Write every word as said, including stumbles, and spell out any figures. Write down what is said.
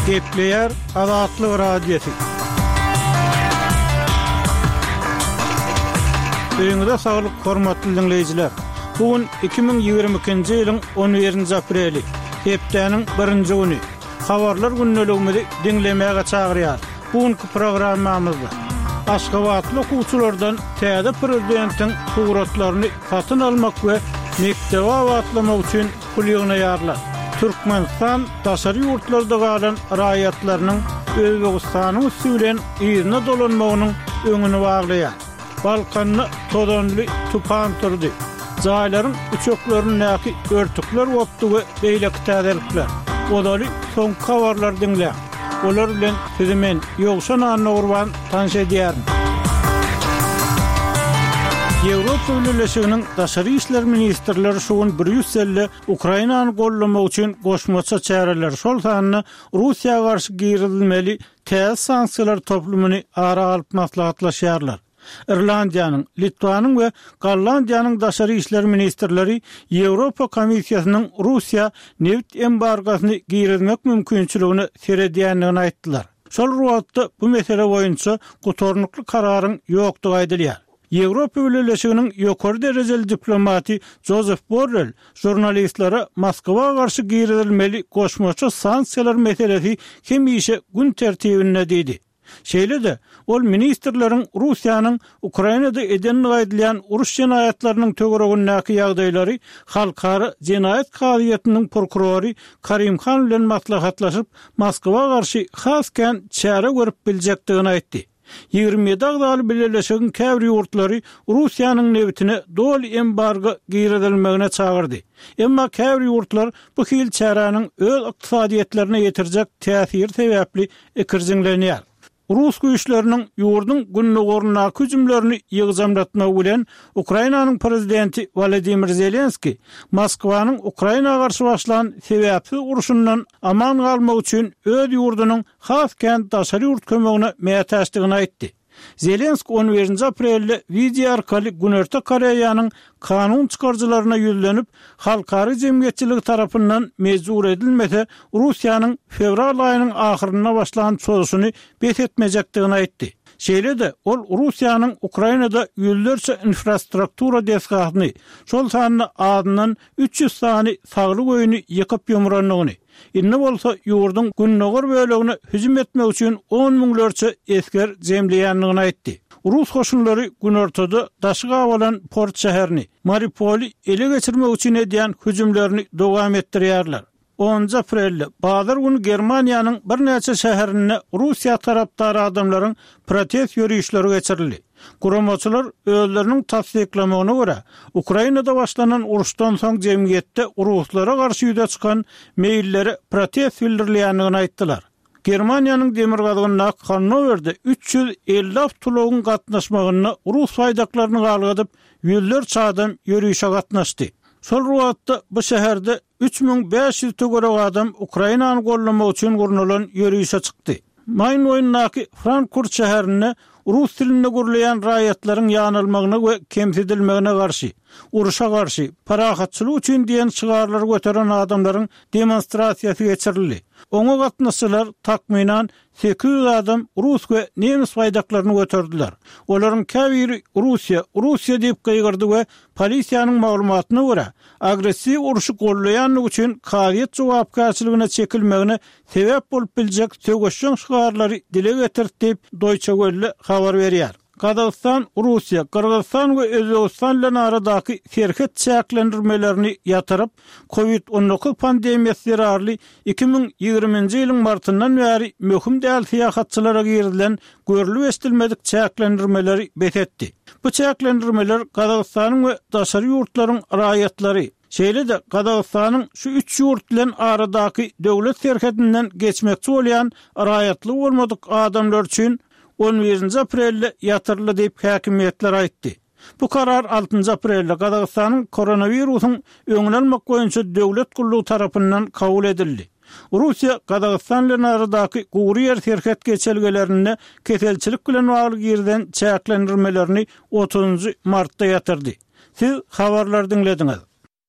Gepleyer Azatlyk Radiosu. Öňüňizde saglyk, hormatly dinleýijiler. Bugün iki bin ýygrimi ikinji ýylyň on birinji apreli, hepdeniň birinji güni. Habarlar günneligimizi dinlemäge çagyrýar. Bugünkü programmamyzda Aşgabatly okuwçylardan täze prezidentiň suratlaryny satyn almak we mektebe awatlamak üçin pul ýygnaýarlar. Türkmenistan daşary ýurtlarda galan raýatlarynyň Özbegistanyň üstünden ýerine dolanmagynyň öňüni baglaýar. Balkanyny todanly tupan turdy. Jaýlaryň uçaklaryny näki örtükler bopdy we beýleki täzelikler. Odaly soň habarlar dinleýär. Olar bilen sizimen ýogşan anna urban tanış edýärim. Ýewropa Birleşiginiň daşary işler ministrleri şugun Brüsselde Ukrainany gollamak üçin goşmaça çäreler şol sanyny Russiýaga garşy girilmeli täze sanksiýalar toplumyny ara alyp maslahatlaşýarlar. Irlandiýanyň, Litwanyň we Gollandiýanyň daşary işler ministrleri Ýewropa Komissiýasynyň Russiýa neft embargosyny girilmek mümkinçiligini seredýändigini aýtdylar. Şol ruhatda bu mesele boýunça gutornukly kararyň ýokdugy aýdylýar. Ýewropa Birleşiginiň ýokary derejeli diplomaty Joseph Borrell jurnalistlere Moskwaga garşy girilmeli goşmaça sanksiýalar meselesi hemişe gün tertibinde dedi. Şeýle de ol ministrleriň Russiýanyň Ukrainada edenini gaýdylýan uruş jenaýatlarynyň töweregindäki ýagdaýlary halkara jenaýat gaýatynyň prokurory Karimhan bilen maslahatlaşyp Moskwaga garşy hasken çäre görüp biljekdigini aýtdy. ýygrimi ýedi agdaly Birleşigiň käbir ýurtlary Russiýanyň newtine dol embargo girilmegine çagyrdy. Emma käbir ýurtlar bu hil çäranyň öz ykdysadyetlerine ýetirjek täsir sebäpli ikirjiňlenýär. Rus güýçleriniň ýurdun günnägoruna hüjümlerini ýygzamlatmagy bilen Ukrainanyň prezidenti Volodymyr Zelenski Moskwanyň Ukrainaga garşy başlanan sebäpsiz uruşundan aman galmak üçin öz ýurdunyň hasken daşary ýurt kömegine meýtäşdigini aýtdy. Zelenski on birinji aprelde video arkaly Günerta Koreýanyň kanun çykarjylaryna ýüzlenip, halkary jemgyýetçilik tarapyndan mezur edilmese Russiýanyň fevral aýynyň ahyryna başlanan çözüşini bethetmejekdigini aýtdy. Şeýle de ol Russiýanyň Ukrainada ýüllerçe infrastruktura desgatyny, şol sanyny adynyň üç ýüz sany sagly goýuny ýykyp ýumranlygyny, inne bolsa ýurdun günnägor bölegine hüjüm etmek üçin on müňlerçe esker jemleýänligini aýtdy. Rus hoşunlary gün ortada daşyga awalan port şäherini, Mariupol'y ele geçirmek üçin edýän hüjümlerini dowam etdirýärler. onuncu aprelde bazar günü Germaniýanyň bir näçe şäherine Russiýa tarapdary adamlaryň protest ýürüýüşleri geçirildi. Guramaçylar özleriniň tasdiklamagyna görä Ukrainada başlanan uruşdan soň jemgyýetde uruslara garşy ýüze çykan meýilleri protest bildirilýändigini aýtdylar. Germaniýanyň demir gazygyna Hannoverde üç ýüz elli awtologyň gatnaşmagyna Rus faýdaklaryny galgadyp ýüllerçe adam ýürüýüşe gatnaşdy. Şol ruhatda bu şäherde üç bin beş ýüz tögerek adam Ukrainany gollamak üçin gurnulan ýürüýüşe çykdy. Maýyn oýundaky Frankfurt şäherine Rus dilinde gurulayan raýatlaryň ýanylmagyna we kemsidilmegine garşy, uruşa garşy, parahatçylyk üçin diýen çygarlar götüren adamlaryň demonstrasiýasy geçirildi. Oňa gatnaşylar takminan sekiz yüz adam Rus we nemis faýdaklaryny götürdiler. Olaryň käbiri Russiýa, Russiýa diýip gaýgyrdy we polisiýanyň maglumatyna görä agressiw uruşy gollaýanlyk üçin kaýat jogapkärçiligine çekilmegine sebäp bolup biljek söwgeşçiň şygarlary dile getirdi diýip Deutsche Welle habar berýär. Kazakistan, Russiýa, Kyrgyzstan we Özbegistan bilen aradaky serhet çäklendirmelerini ýatyryp, covid on dokuz pandemiýasy zerarly iki bin ýygrimiňji ýylyň martyndan bäri möhüm däl syýahatçylara girilen görülip estilmedik çäklendirmeleri bethetdi. Bu çäklendirmeler Kazakistanyň we daşary ýurtlaryň raýatlary, şeýle de Kazakistanyň şu üç ýurt bilen aradaky döwlet serhetinden geçmekçi bolýan raýatly bolmadyk adamlar üçin on birinji aprelde ýatyrly diýip häkimiýetler aýtdy. Bu karar altıncı aprelde Kazakistanyň koronawirusyň öňüne almak boýunça döwlet gullugy tarapyndan kabul edildi. Russiýa Kazakistan bilen aradaky gowry ýer serhet geçelgelerini keselçilik bilen bagly girden çäklendirmelerini otuzunçy martda ýatyrdy. Siz habarlar dinlediňiz.